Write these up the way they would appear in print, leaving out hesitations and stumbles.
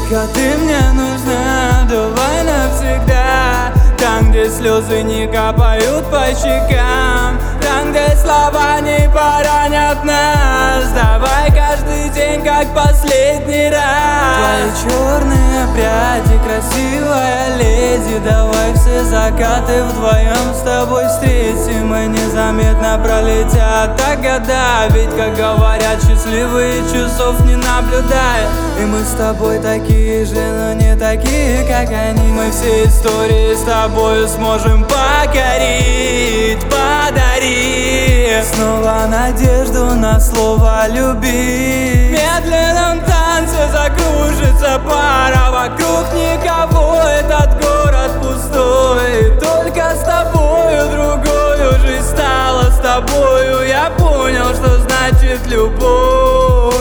Только ты мне нужна, давай навсегда. Там, где слезы не капают по щекам, там, где слова не поранят нас. Давай каждый день, как последний раз. Твои черные пряди, красивая леди. Давай все закаты вдвоем с тобой встретим, и незаметно пролетят так года. Ведь, как говорят, счастливые часов не наблюдают. И мы с тобой такие же, но не такие, как они. Мы все истории с тобою сможем покорить. Подари снова надежду на слово «люби». В медленном танце закружится пара, вокруг никого, этот город пустой. Только с тобою другою жизнь стала, с тобою я понял, что значит любовь.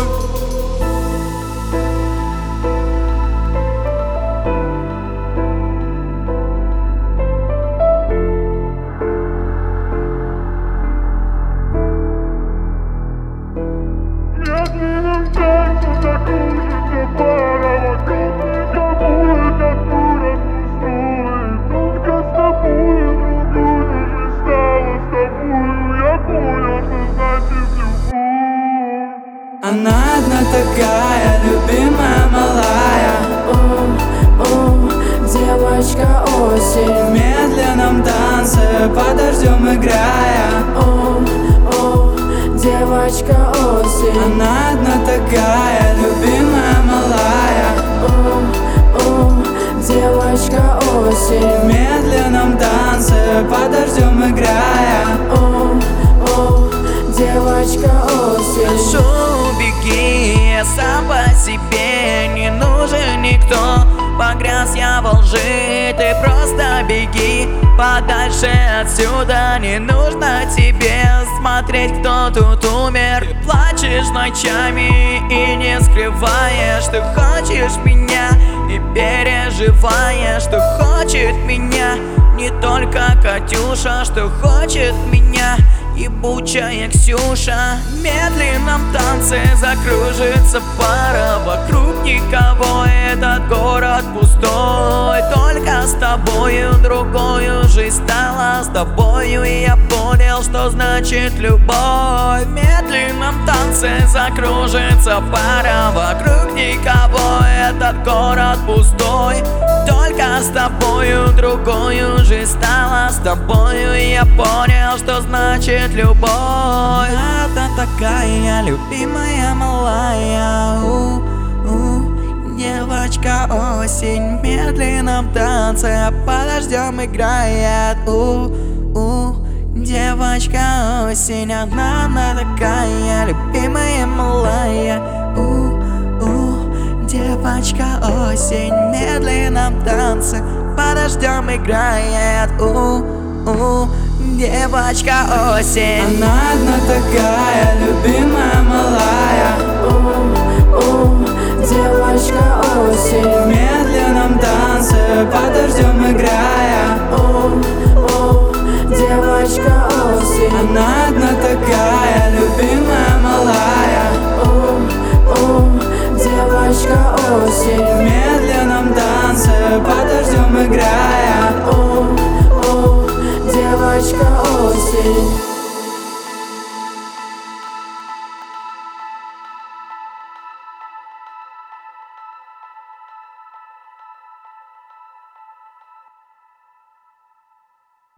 Она одна такая, любимая, малая. Девочка осень. В медленном танце под дождем играя. Девочка осень. Она одна такая, любимая, малая. Девочка осень. В медленном танце под дождем играя. Девочка осень. Прошу, беги, я сам по себе, не нужен никто. Погряз я во лжи, ты просто беги подальше отсюда. Не нужно тебе смотреть, кто тут умер. Ты плачешь ночами и не скрываешь, что хочешь меня, и переживаешь, что хочет меня. Не только Катюша, что хочет меня, ебучая Ксюша. В медленном танце закружится пара, вокруг никого, этот город пустой. Только с тобою другою жизнь стала, с тобою я понял, что значит любовь. В медленном танце закружится пара, вокруг никого, этот город пустой. Только с тобою другою жизнь стала, с тобою я понял, что значит любовь. Она такая, любимая, малая. Девочка осень в медленном танце под дождем играет. Девочка осень, она такая, любимая, малая. Девочка осень в медленном танце под дождем играет. Девочка осень. Она одна такая, любимая, малая. Девочка осень. В медленном танце под дождем играя. Девочка осень. Она одна такая, любимая, малая. Девочка осень. В медленном танце под дождем играя. Девочка осень.